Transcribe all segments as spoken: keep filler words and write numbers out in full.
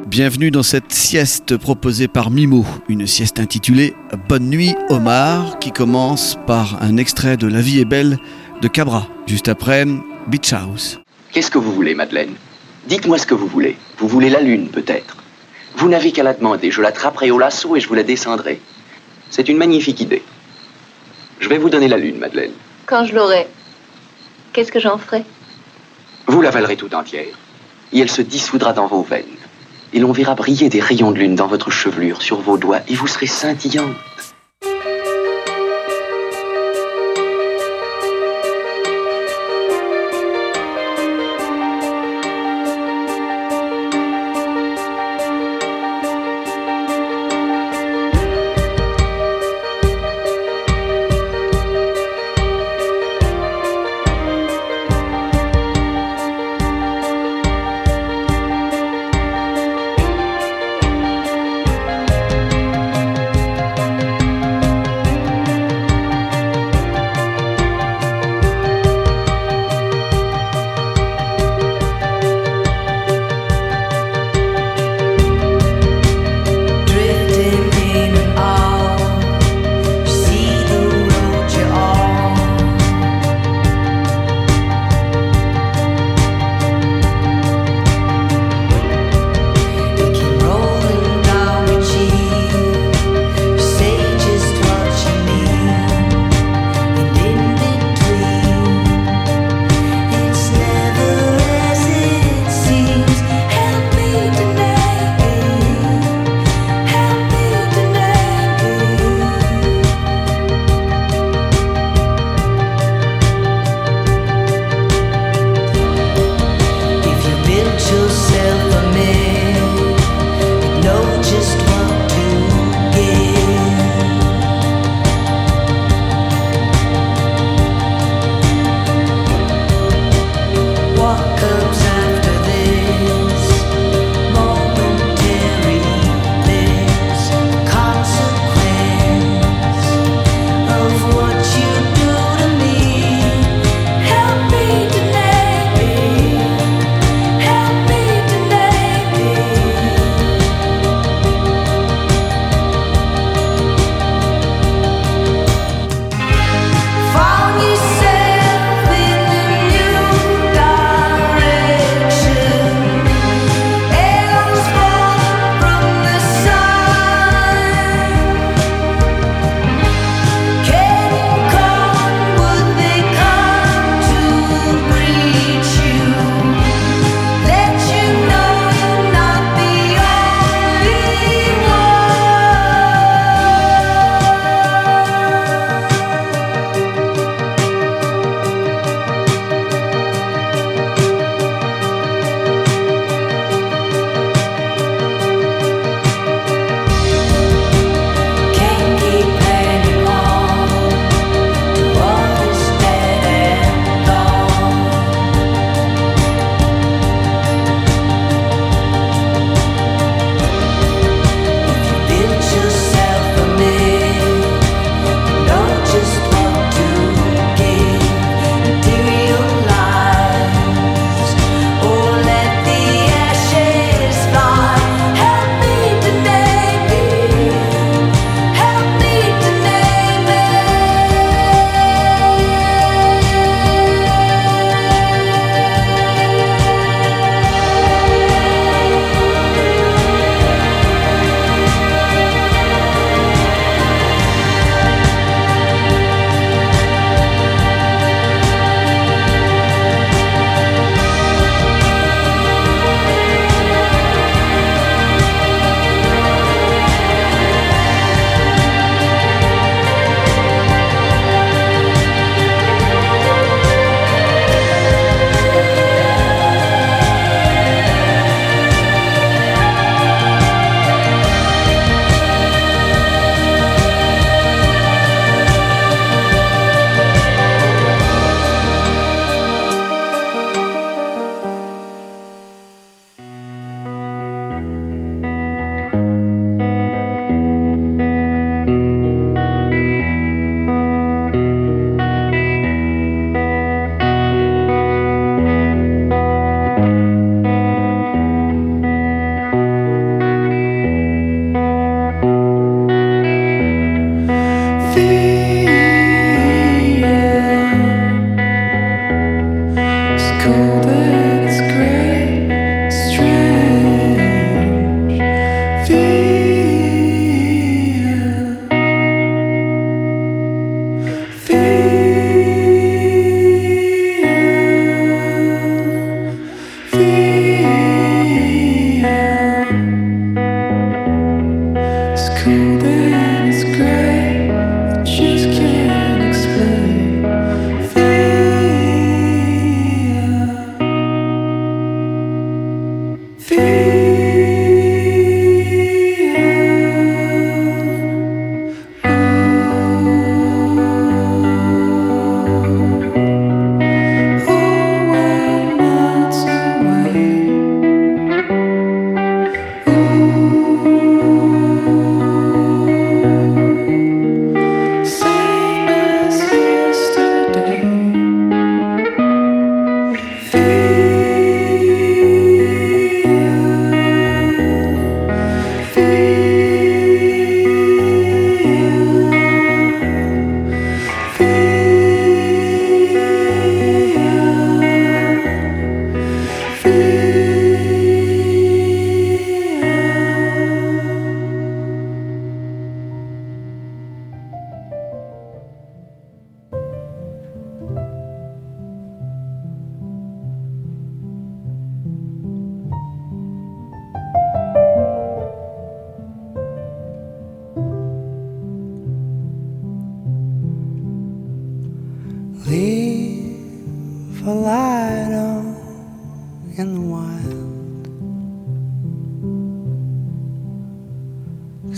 Bienvenue dans cette sieste proposée par Mimo, une sieste intitulée « Bonne nuit Omar » qui commence par un extrait de La vie est belle de Cabra, juste après Beach House. Qu'est-ce que vous voulez, Madeleine ? Dites-moi ce que vous voulez. Vous voulez la lune, peut-être ? Vous n'avez qu'à la demander, je l'attraperai au lasso et je vous la descendrai. C'est une magnifique idée. Je vais vous donner la lune, Madeleine. Quand je l'aurai, qu'est-ce que j'en ferai ? Vous l'avalerez tout entière, et elle se dissoudra dans vos veines. Et l'on verra briller des rayons de lune dans votre chevelure, sur vos doigts, et vous serez scintillante.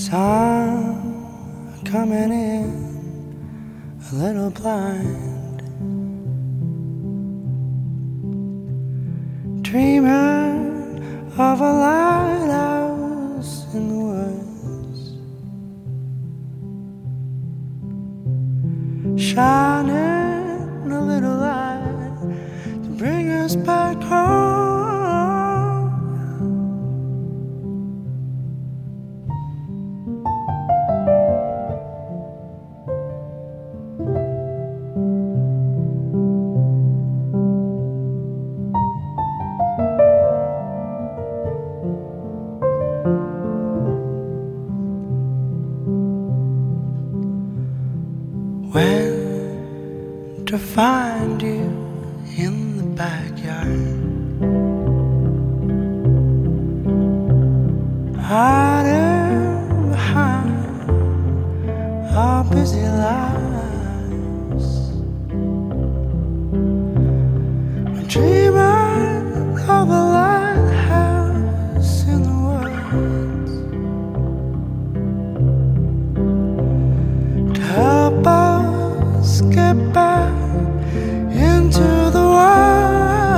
Sun coming in a little blind, dreaming of a lighthouse in the woods, shining a little light to bring us back home. When to find you in the backyard, hiding behind our busy lives, we're dreaming of a lighthouse in the woods to help us get back into the world.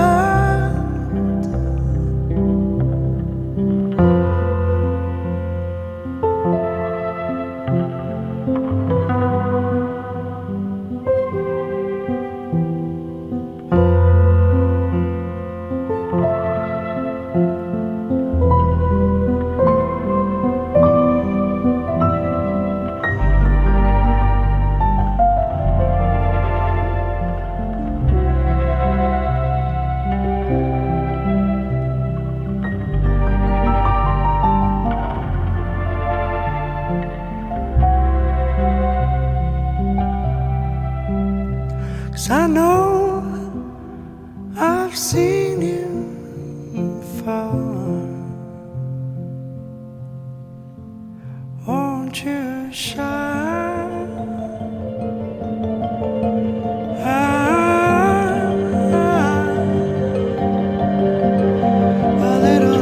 Cause I know I've seen you before. Won't you shine a little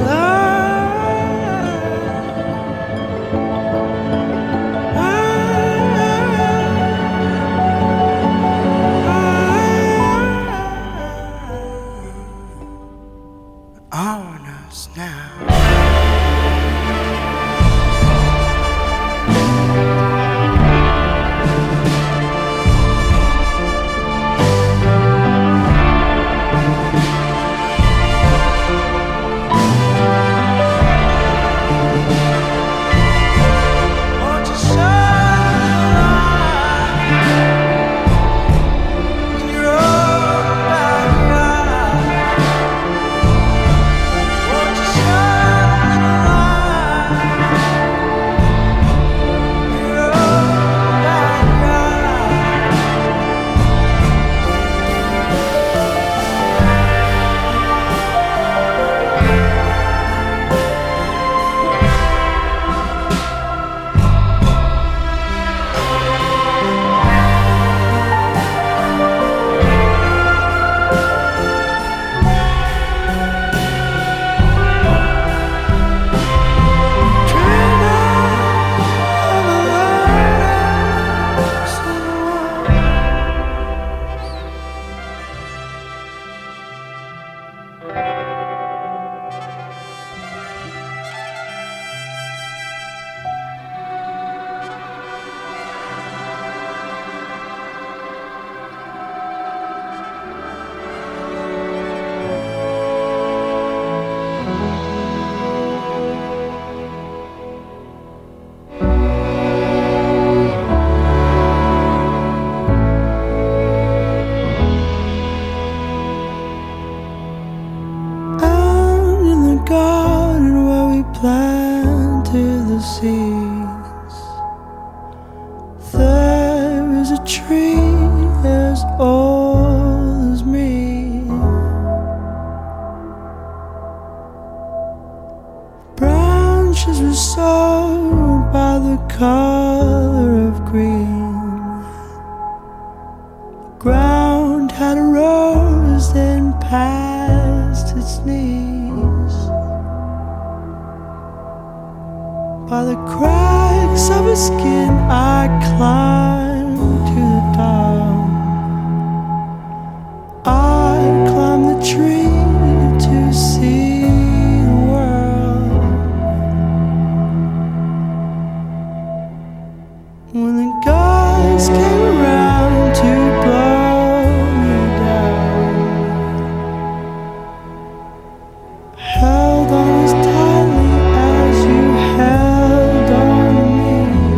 on us now? Won't you shine a light in your own backyard? Won't you shine a light in your own out in the garden where we planted the seeds, there is a tree as old as me. Branches were sold by the color of green. The ground had a rose then past its knees. By the cracks of his skin I climbed to the top. I climbed the tree to see the world. When the guys came around to blow me down, held on as tightly as you held on me,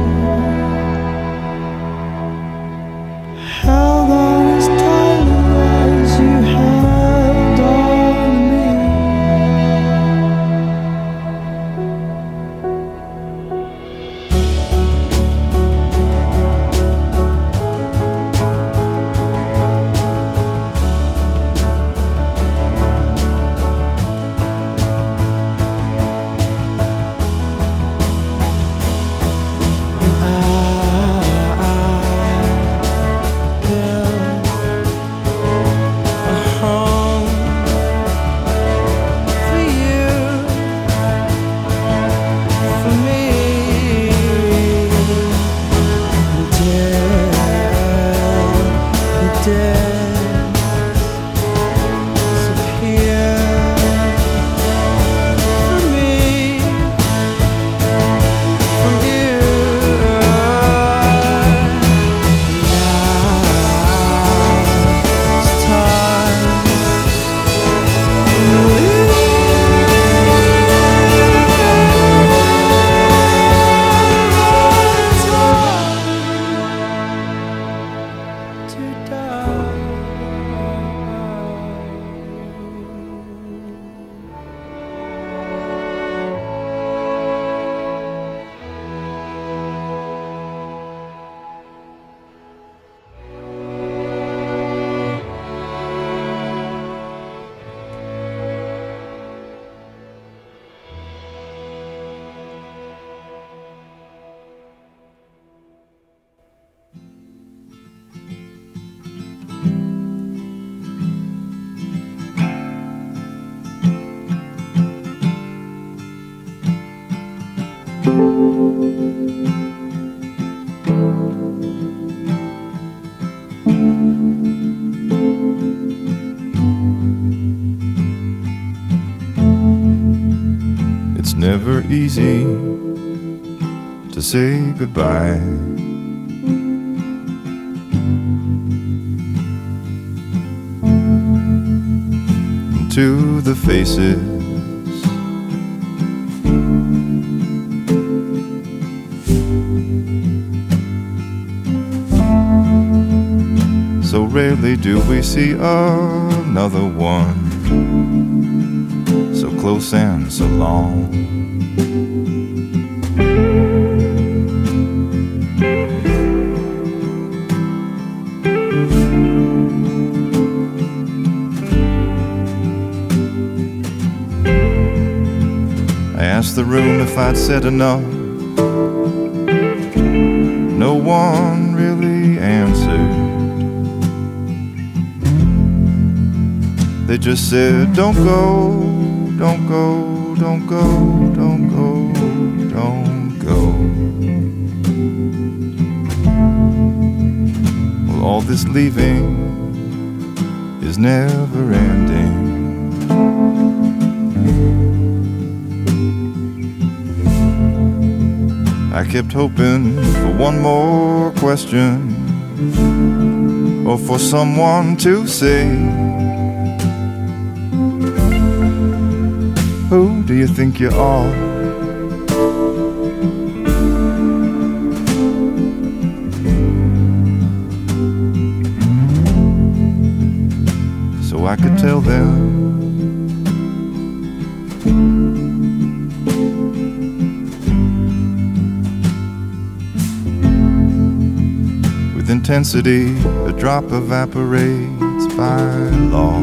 held on as tightly as you held on me. It's never easy to say goodbye. To the faces so rarely do we see another one, so close and so long. I asked the room if I'd said enough. No one really answered. They just said, don't go, don't go, don't go, don't go, don't go. Well, all this leaving is never ending. I kept hoping for one more question, or for someone to say, who do you think you are? So I could tell them with intensity, a drop evaporates by law.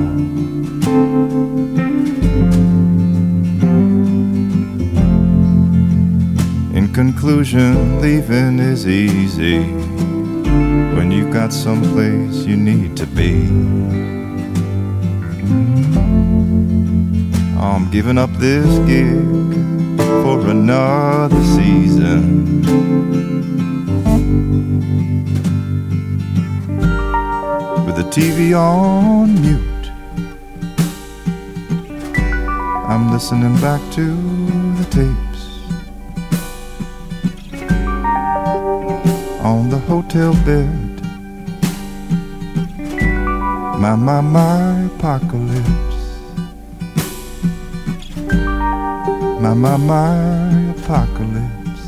In conclusion, leaving is easy when you've got someplace you need to be. I'm giving up this gig, for another season. With the T V on mute, I'm listening back to the tapes on the hotel bed. My, my, my apocalypse. My, my, my apocalypse.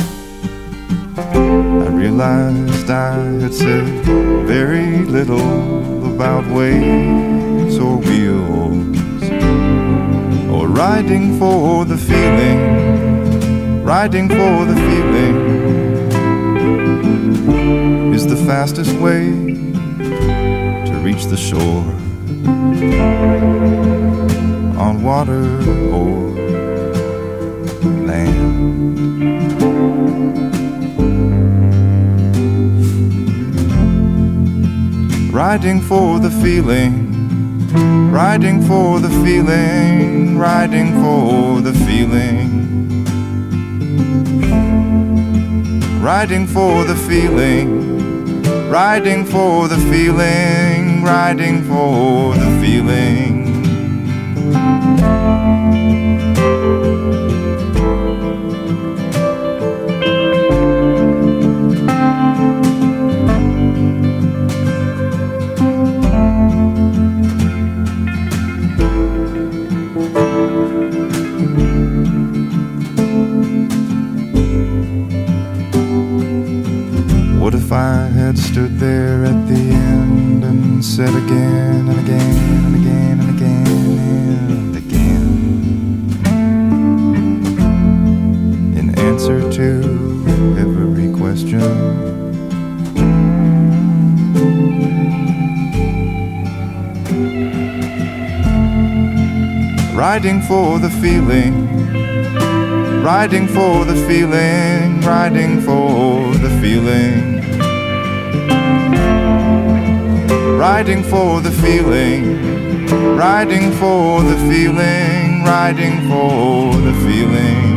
I realized I had said very little about waves or wheels, or riding for the feeling. Riding for the feeling is the fastest way to reach the shore, on water or land. Riding for the feeling, riding for the feeling, riding for the feeling, riding for the feeling, riding for the feeling, riding for the feeling. What if I had stood there at the end and said again and again and again and again and again, in answer to every question, riding for the feeling, riding for the feeling, riding for the feeling, riding for the feeling, riding for the feeling, riding for the feeling,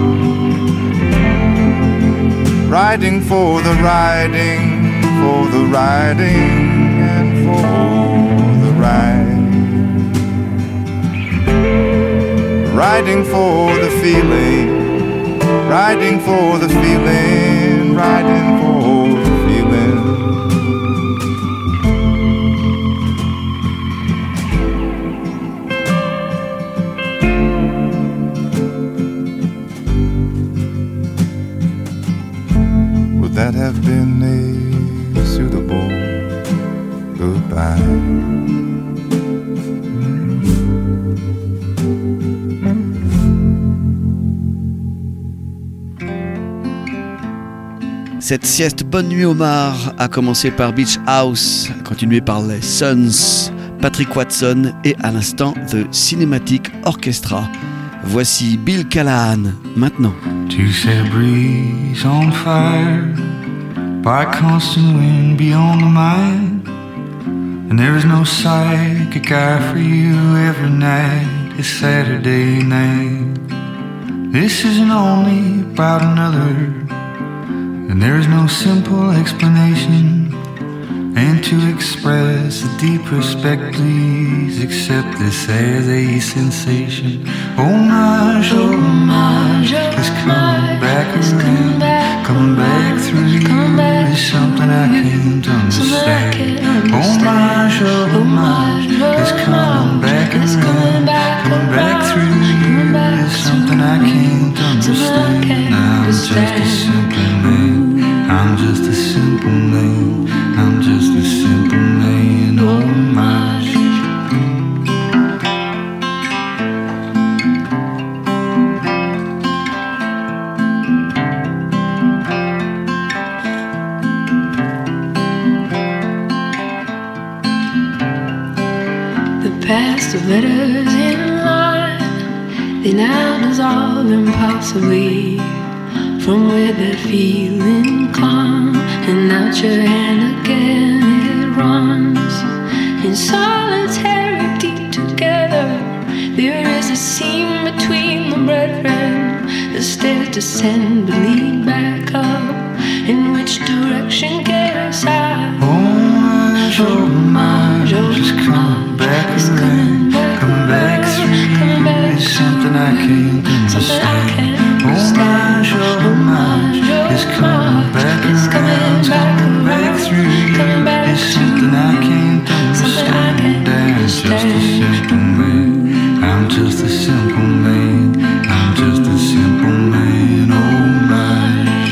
riding for the riding, for the riding, and for the ride, riding for the feeling, riding for the feeling, riding for the feeling. Would that have been a suitable goodbye? Cette sieste Bonne Nuit Omar a commencé par Beach House, continué par les Sons, Patrick Watson et à l'instant The Cinematic Orchestra. Voici Bill Callahan maintenant. To set a breeze on fire by constant wind beyond the mind, and there is no psychic eye for you every night. It's Saturday night. This isn't only about another, and there is no simple explanation. And to express a deep respect, please accept this as a sensation. Homage, homage, is coming back around, coming back through you is something I can't understand. Homage, homage, is coming back around, coming back through you is something I can't understand. I'm just a simple man, I'm just a simple man, I'm just a simple man, homage. The past of letters in line, they now dissolve impossibly from where that feeling clung, and out your hand again it runs in solitarity together. There is a seam between the brethren, descend but lead back up. In which direction guess I? Oh, your mind just come back around, come back through. It's something I can't understand. Oh, my, your mind is coming back around, coming back through. It's something I can't understand. I'm just a simple man. I'm just a simple man. I'm just a simple man. Oh, my.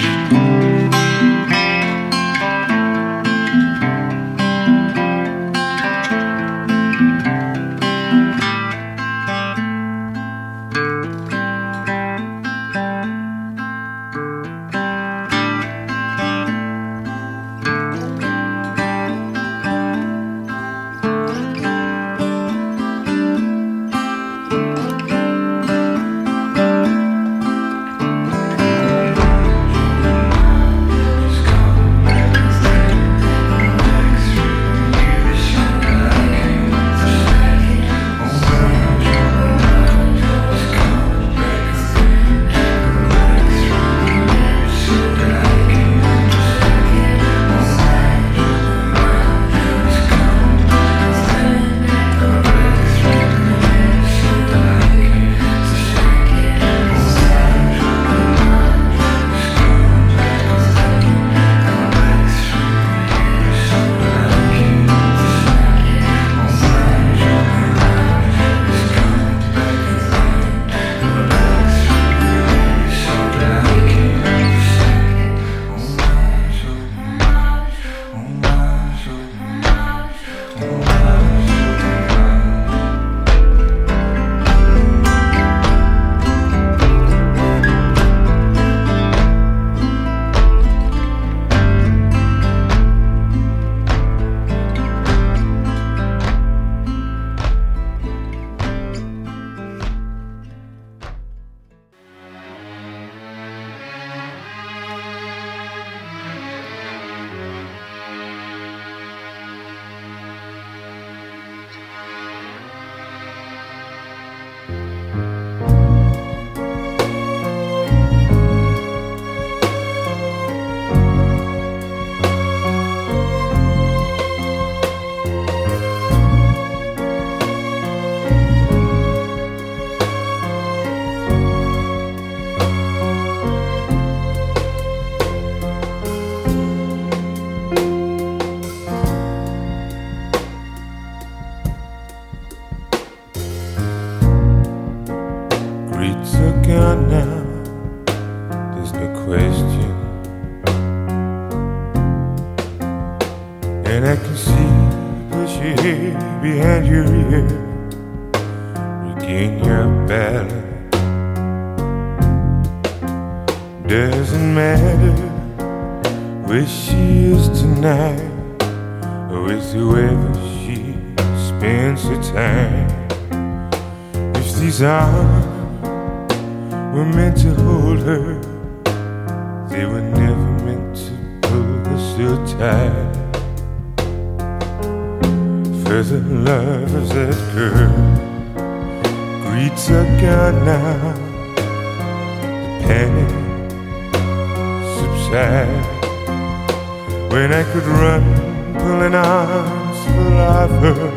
When I could run, pulling arms full of her,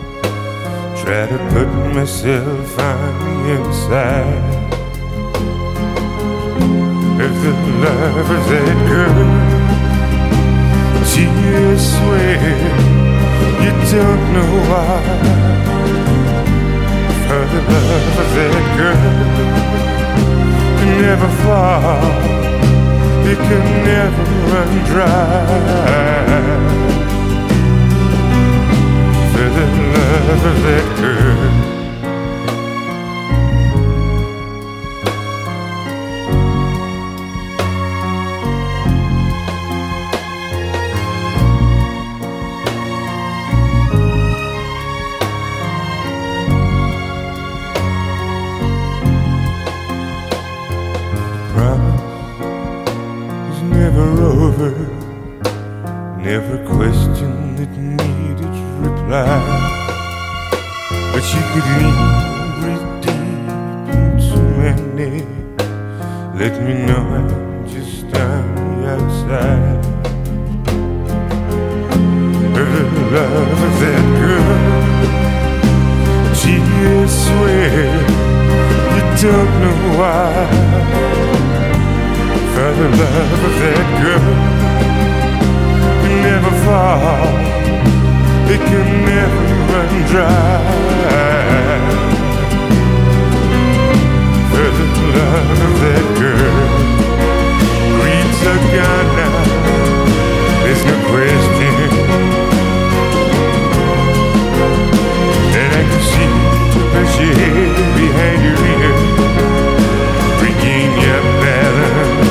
try to put myself on the inside. If the love is that girl, tears swear you don't know why. For the love of that girl can never fall. It can never run dry. For the love of that girl. Never question that needed reply, but you could lean, breathe deep into my neck, let me know I'm just on the outside of the love of that girl. Gee, I swear you don't know why. For the love of that girl can never fall, it can never run dry. For the love of that girl, greed's a gun now, there's no question. And I can see the shade behind your ear, regain your balance.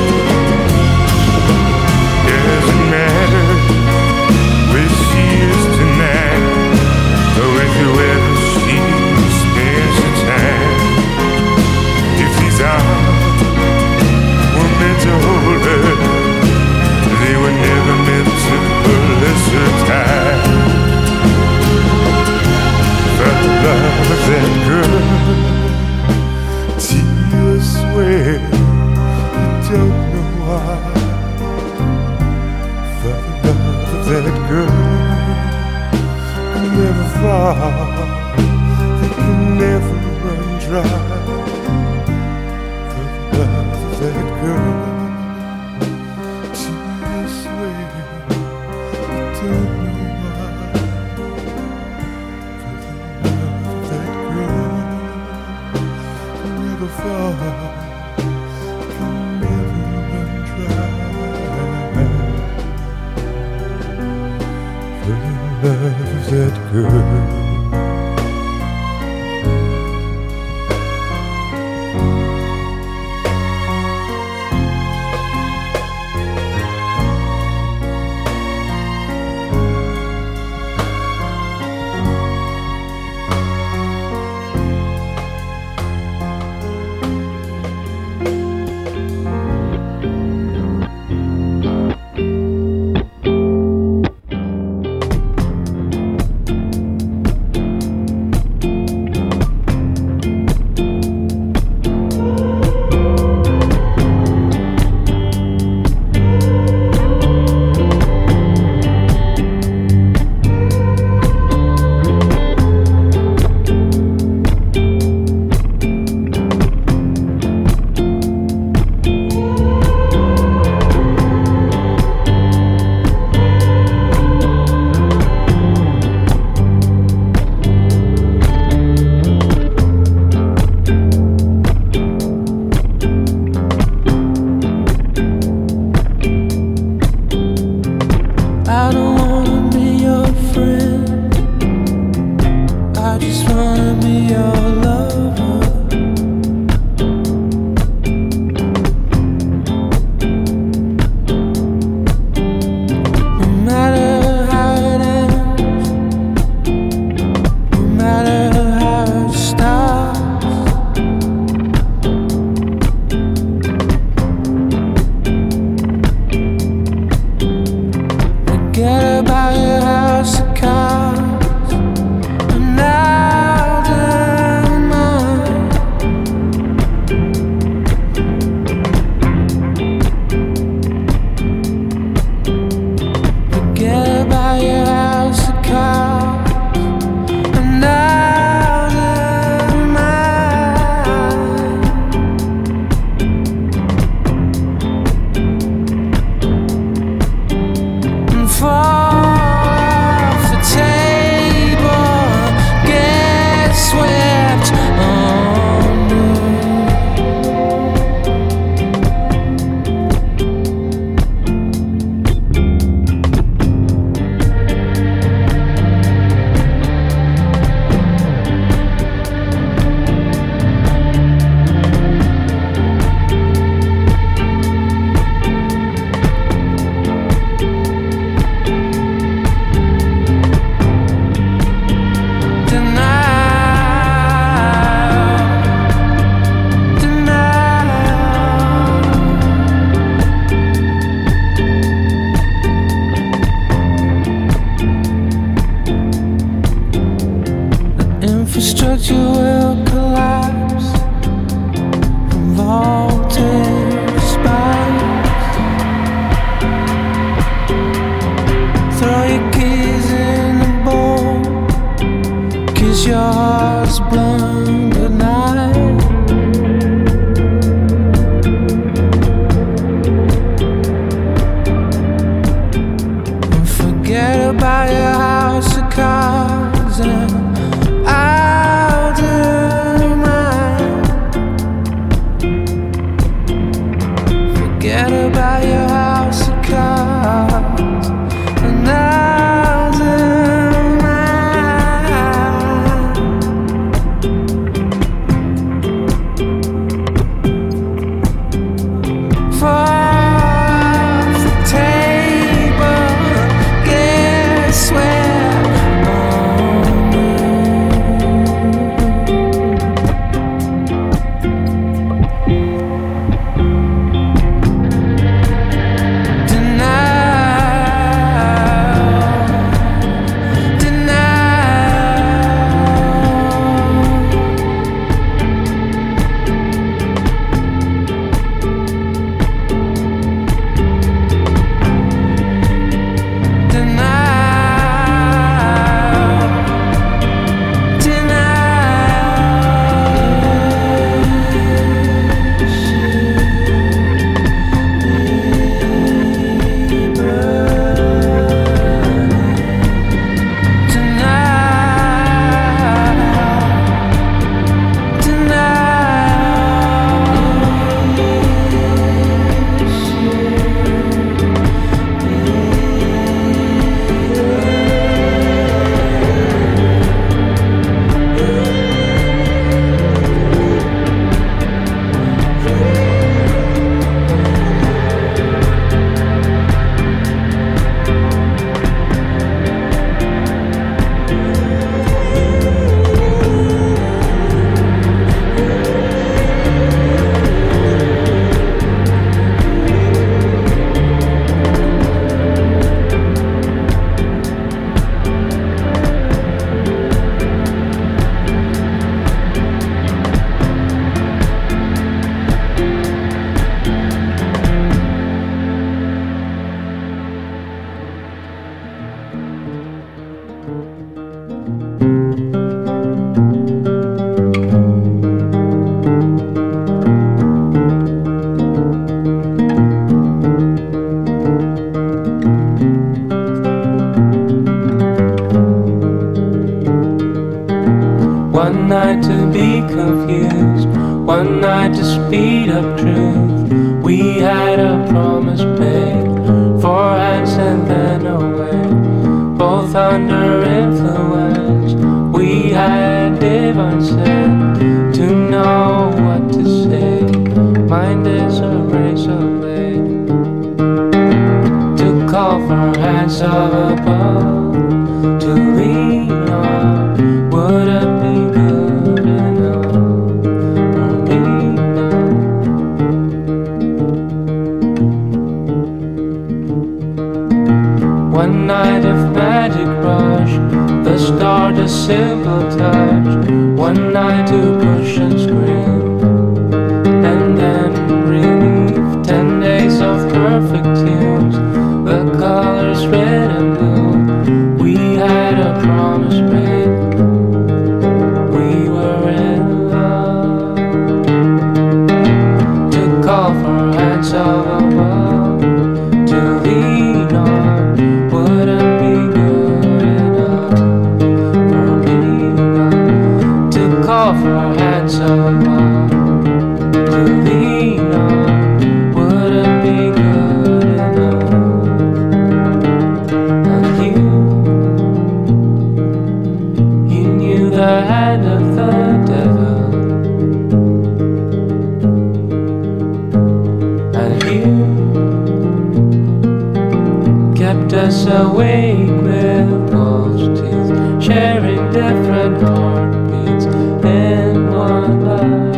Doesn't matter where she is tonight, or with whoever she spends her time. If these arms were meant to hold her, they were never meant to pull us tight. For the love of that girl, till I swear you don't know why. For the love of that girl can never fall, it can never run dry. For the love of that girl, till I swear you don't know why. For the love of that girl can never fall, can never run dry. For the love of that girl. confused. One night to speed up truth. We had a promise paid, four hands and then away. Both under influence. We had divine sense to know what to say. Mind is a razor blade to call for hands of above to lean on. Would it be good enough for me now? One night of magic rush, the start a simple touch. One night to push and scream, and then relief. Ten days of perfect tunes, the colors red and blue. We had a promise made, we were in love. To call for hands of above to lean on. Wouldn't be good enough for me now. To call for hands of above to lean on. Wouldn't be good enough. And you, you knew the hand of the devil. And you kept us awake with false teeth, sharing different heartbeats in one life.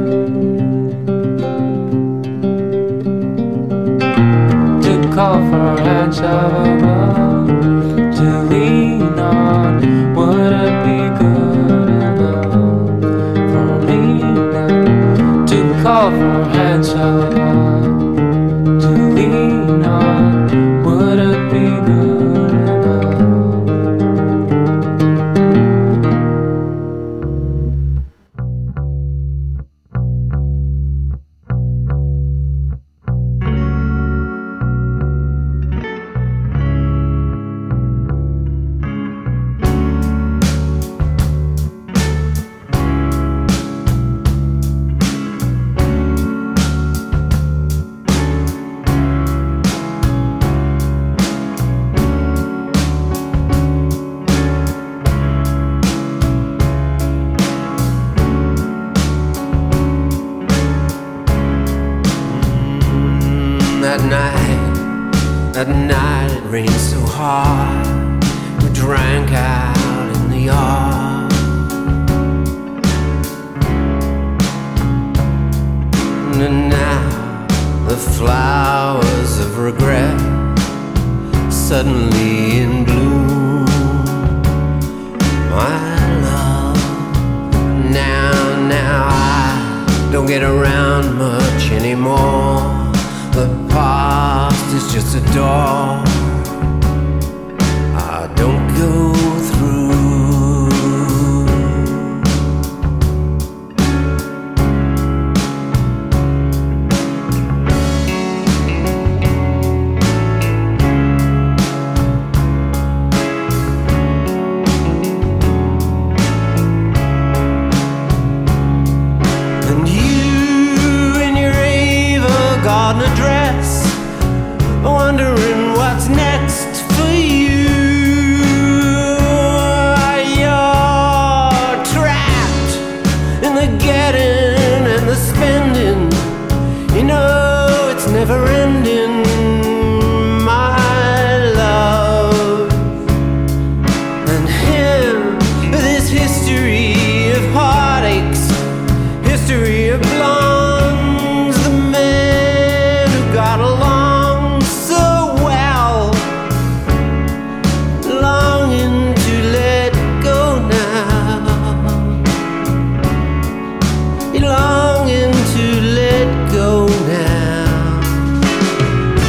To call for hands of above to lean on. Would it be good enough for me now? To call for hands of above to lean on. Would it be good enough? That night, that night it rained so hard. We drank out in the yard. And now the flowers of regret suddenly in bloom. My love, now, now I don't get around much anymore. The past is just a door I don't go through. And you in your Ava Gardner dress, wondering what's next for you. You're trapped in the getting and the spending. You know it's never ending, my love. And him, this history of heartaches, history of blondes, the man who got along so well, longing to let go now, longing to let go now.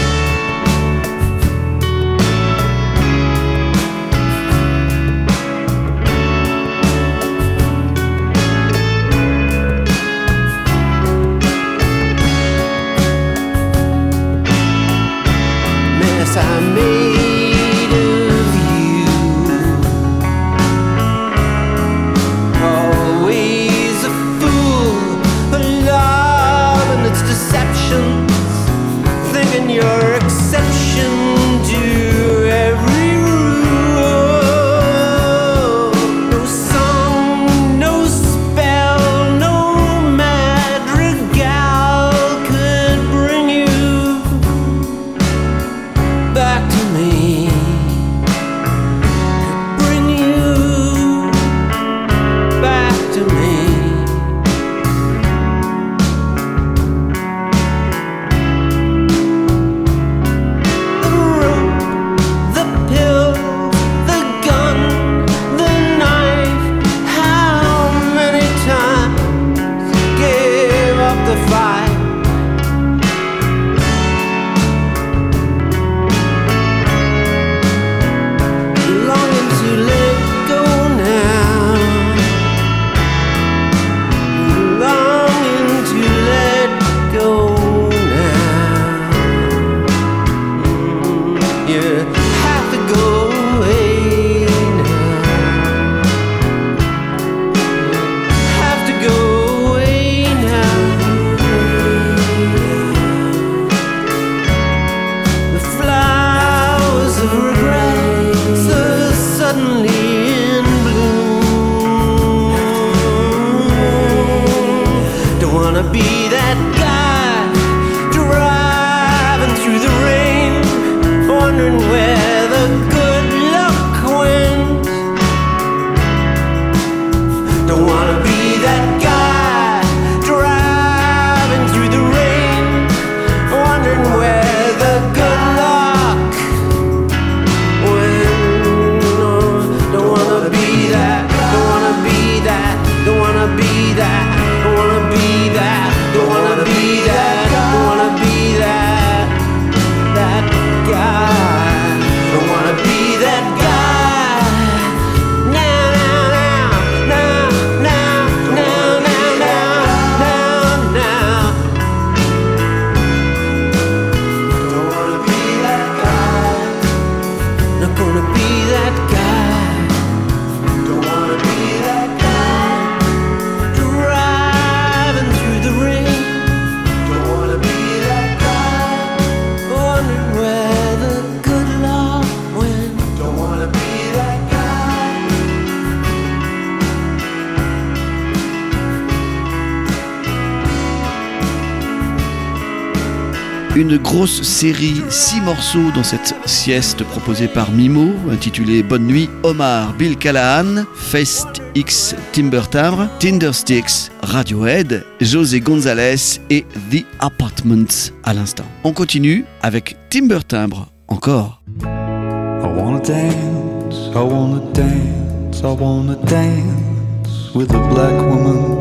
Une grosse série, six morceaux dans cette sieste proposée par Mimo, intitulée Bonne Nuit, Omar, Bill Callahan, Fest X Timber Timbre, Tindersticks, Radiohead, José González et The Apartments à l'instant. On continue avec Timber Timbre encore. I wanna dance, I wanna dance, I wanna dance with a black woman.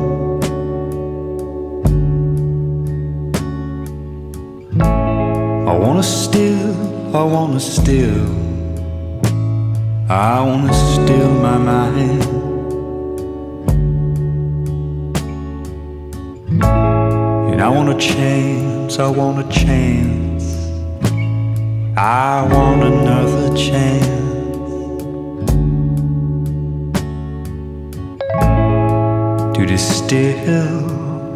I wanna steal, I wanna steal, I wanna steal my mind. And I want a chance, I want a chance, I want another chance to distill,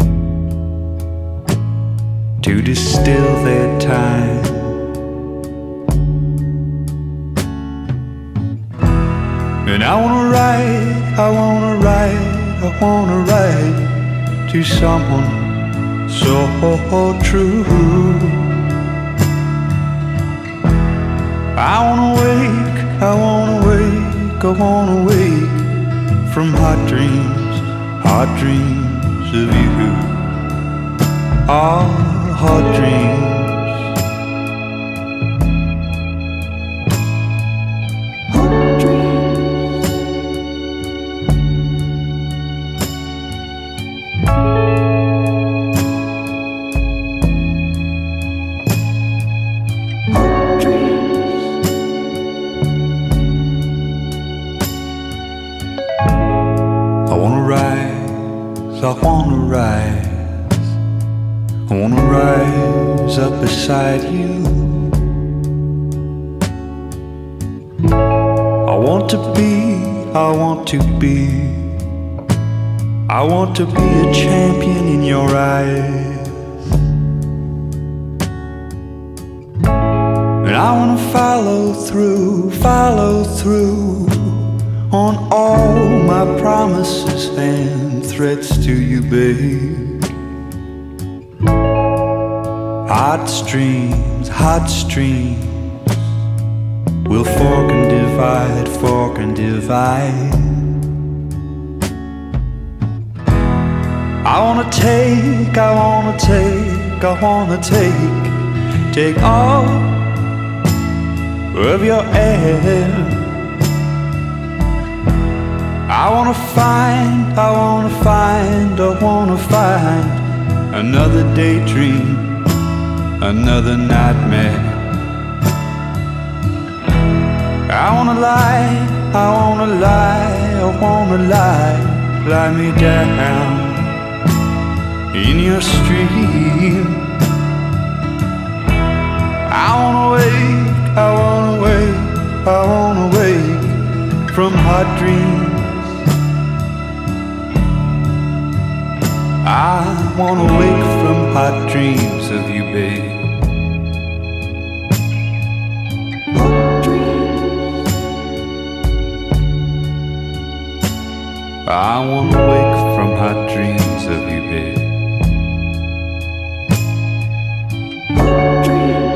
to distill their time. And I wanna write, I wanna write, I wanna write to someone so true. I wanna wake, I wanna wake, I wanna wake from hot dreams, hot dreams of you. Ah, hot dreams. I wanna rise, I wanna rise up beside you. I want to be, I want to be, I want to be a champion in your eyes. And I wanna follow through, follow through on all my promises and threats to you, babe. Hot streams, hot streams will fork and divide, fork and divide. I wanna take, I wanna take, I wanna take, take all of your air. I wanna find, I wanna find, I wanna find another daydream, another nightmare. I wanna lie, I wanna lie, I wanna lie, lie me down in your stream. I wanna wake, I wanna wake, I wanna wake from hot dreams. I wanna wake from hot dreams of you, babe. Hot dreams. I wanna wake from hot dreams of you, babe. Hot dreams.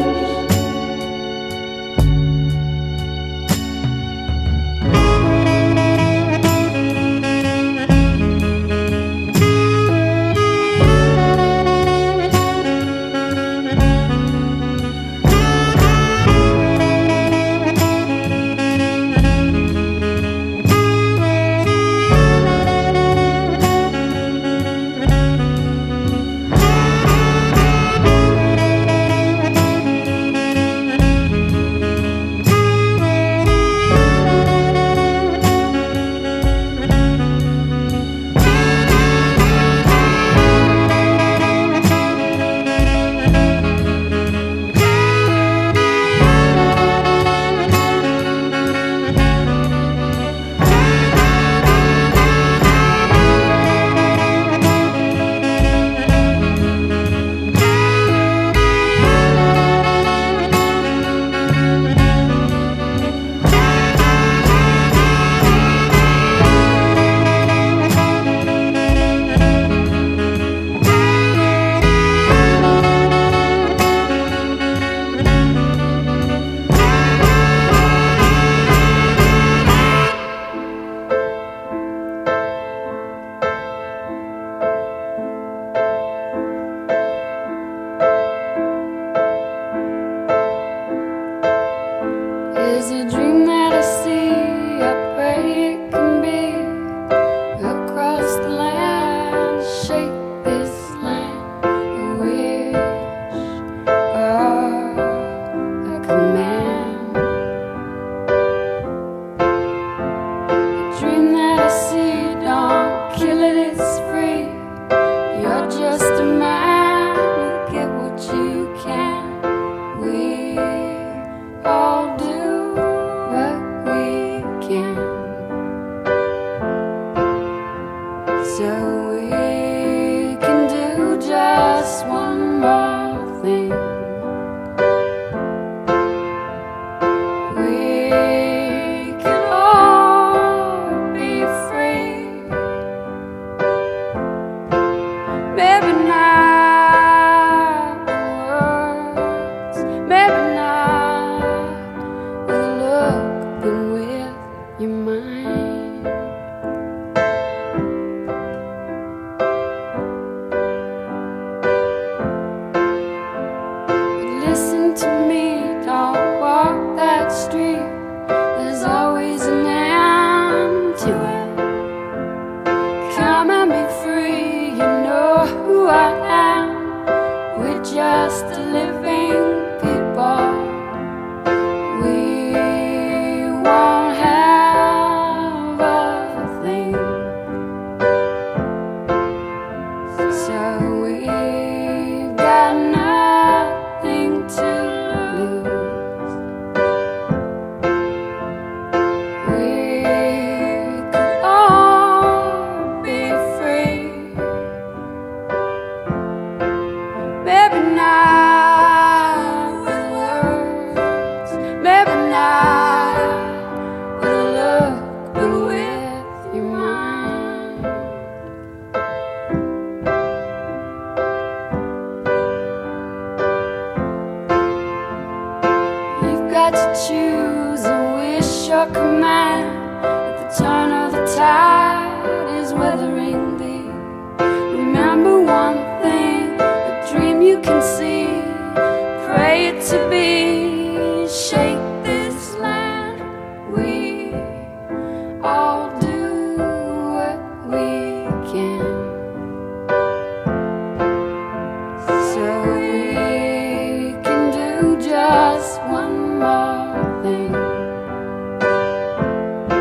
just living people. We won't have a thing. So we've got nothing to lose. We could all be free. Maybe not with words, maybe not with a look, but with your mind. You've got to choose a wish or command. At the turn of the tide is weathering thee. Remember one thing, a dream you can see. Pray it to be. Shake this land. We all do what we can. So we can do just one more thing.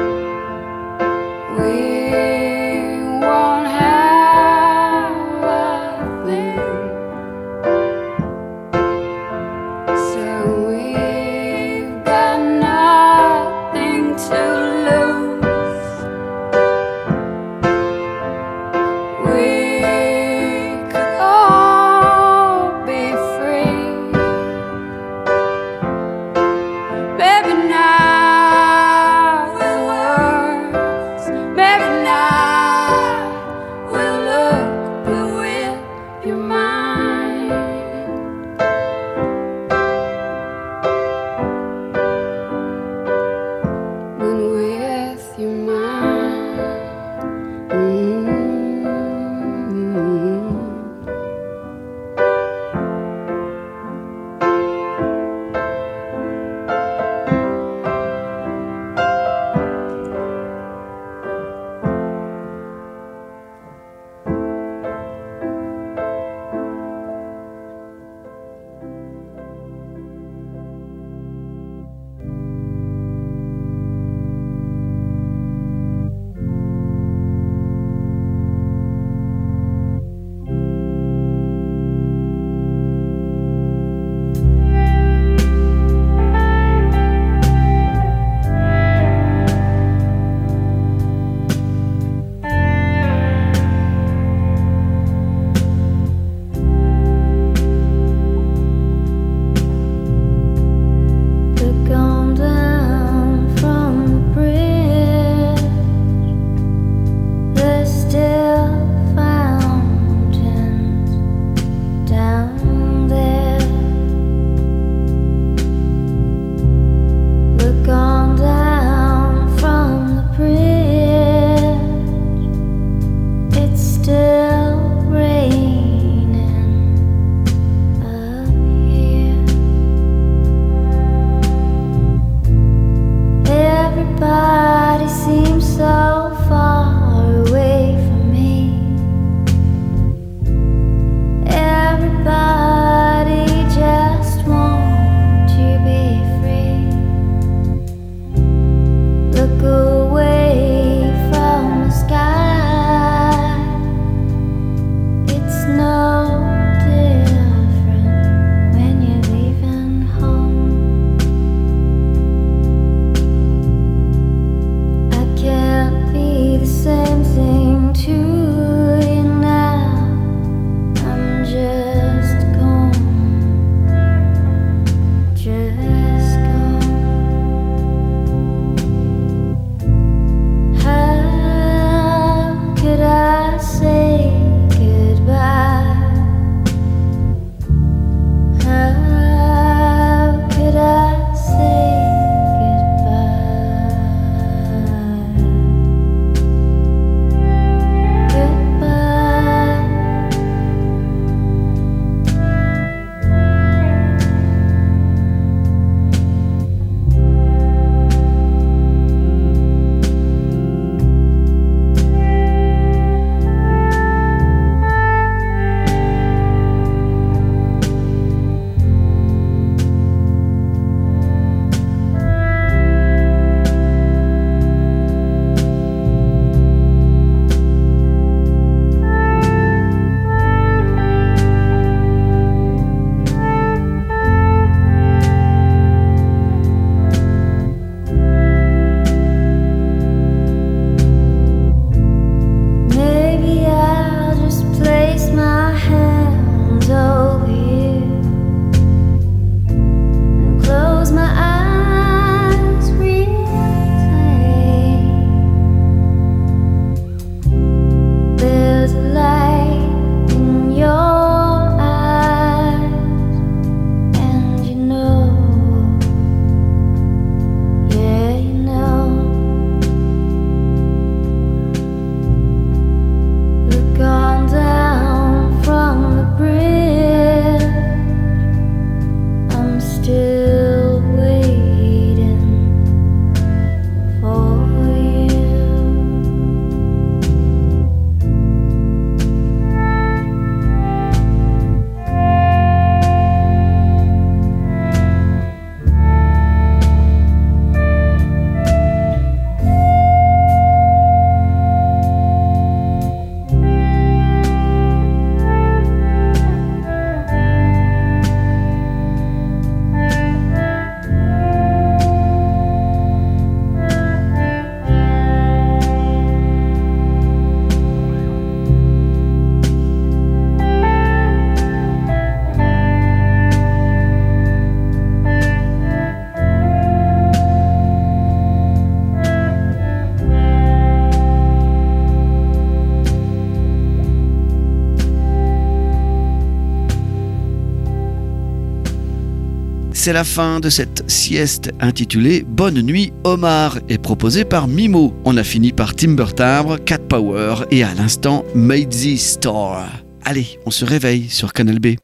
c'est la fin de cette sieste intitulée Bonne nuit Omar et proposée par Mimo. On a fini par Timber Timbre, Cat Power et à l'instant Maisie Store. Allez, on se réveille sur Canal B.